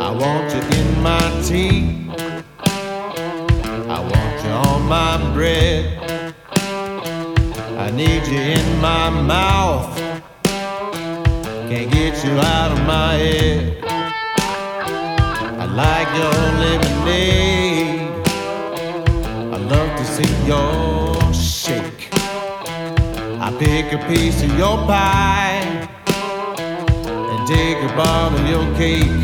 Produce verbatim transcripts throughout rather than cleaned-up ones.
I want you in my tea, I want you on my bread, I need you in my mouth, can't get you out of my head. I like your lemonade, I love to see your shake. I pick a piece of your pie and take a bite of your cake.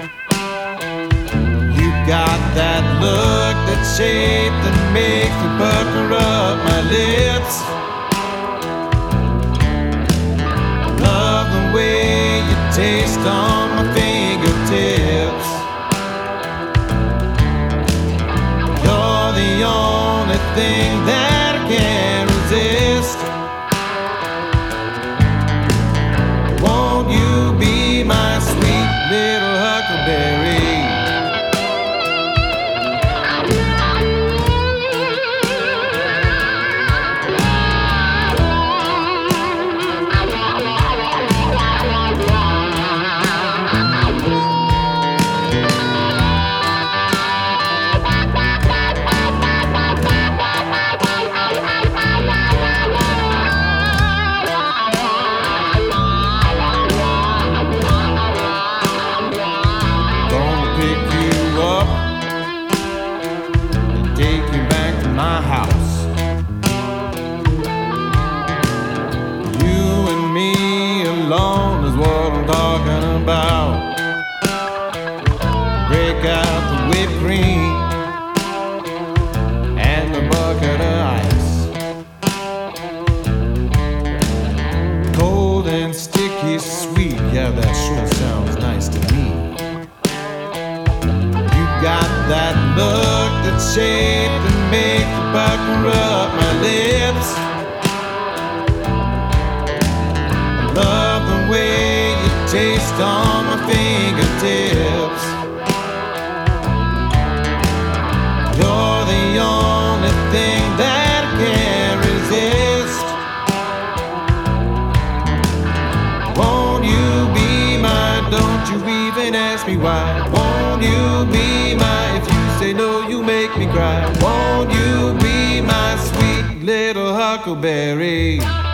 You got that look, that shape that makes me pucker up my lips. I love the way you taste on my fingertips. You're the only thing that I can't resist. Won't you be my sweet little huckleberry? My house, you and me alone is what I'm talking about. Break out the whipped cream and the bucket of ice. Cold and sticky sweet, yeah, that sure sounds nice to me. You got that look, that shape that makes me pucker up my lips. I love the way you taste on my fingertips. You're the only thing that I can't resist. Won't you be my, don't you even ask me why. Won't you be my, if you say no you make me cry. Won't you be my sweet little huckleberry?